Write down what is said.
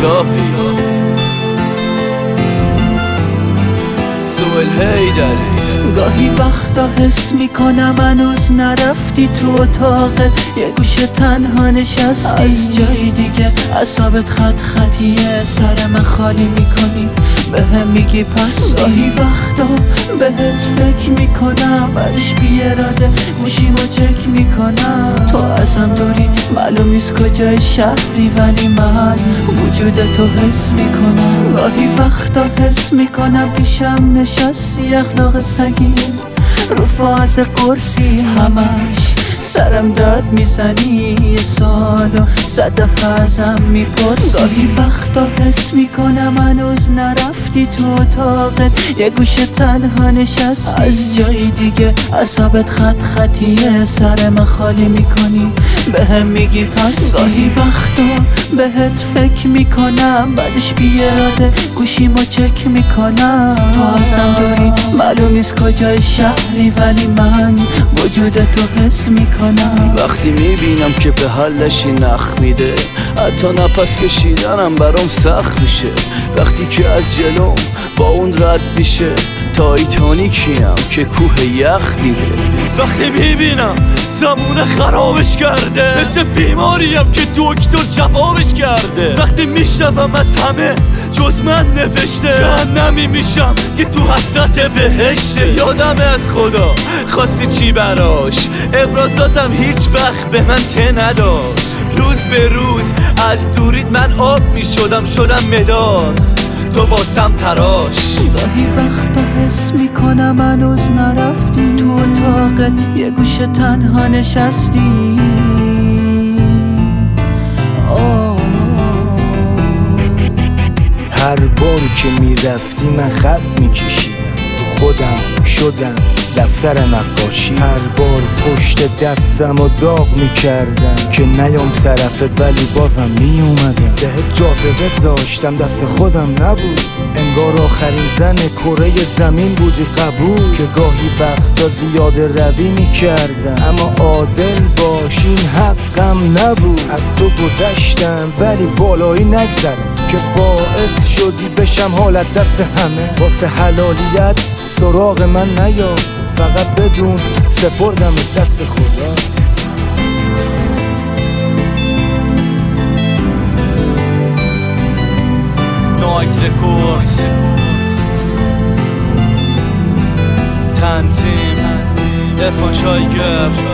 شافی سوال هیدری. گاهی وقتا حس میکنم هنوز نرفتی تو اتاقت، یه گوشه تنها نشستی از جای دیگه، اعصابت خط خطیه، سر من خالی میکنی بهم میگی پس. گاهی وقتا بهت فکر میکنم برش بی اراده گوشیمو چک میکنم، تو ازم دوری معلوم نیست کجای شهری ولی من وجود تو حس میکنم. گاهی وقتا حس میکنم پیشم نشستی اخلاق سگی رو فاز قرصی، همش سرم داد میزنی یه سالو 100 دفعه ازم میپرسی. گاهی وقتا حس میکنم هنوز نرفتی تو اتاقت، یه گوشه تنها نشستی از جای دیگه، اعصابت خط خطیه، سر من خالی میکنی بهم میگی پس. گاهی وقتا بهت فکر میکنم بعدش بی اراده گوشیمو چک میکنم، تو ازم دوری معلوم نیست کجای شهری ولی من وجود تو حس میکنم. وقتی میبینم که به حلشی نخ میده، حتی نفس کشیدنم برام سخت میشه. وقتی که از جلوم با اون رد میشه، تایتانیکیم که کوه یخ دیده. وقتی میبینم زمونه خرابش کرده، مثل بیماریم که دکتر جوابش کرده. وقتی میشنوم از همه جز من نوشته، جهنمی میشم که تو حسرت بهشته. یادمه از خدا خواستی چی براش، ابرازاتم هیچ وقت به من ته نداشت. روز به روز از دوریت من آب میشدم، شدم مداد تو واسم تراش. گاهی وقتا حس میکنم هنوز نرفتی تو اتاقت، یه گوشه تنها نشستی. هر بار که میرفتی من خط میکشیدم، رو خودم شدم دفتر نقاشی. هر بار پشت دستم و داغ میکردم که نیام طرفت ولی بازم میومدم. بهت جاذبه داشتم دست خودم نبود، انگار آخرین زن کره زمین بودی قبول. که گاهی وقتا زیاده روی میکردم اما عادل باش این حقم نبود. از تو گذشتم ولی بالایی نگذرم که باعث شدی بشم حالت دست همه. واسه حلالیت سراغ من نیا، فقط بدون سپردم دست خدا. نایت رکوردز تنظیم عرفان شایگر.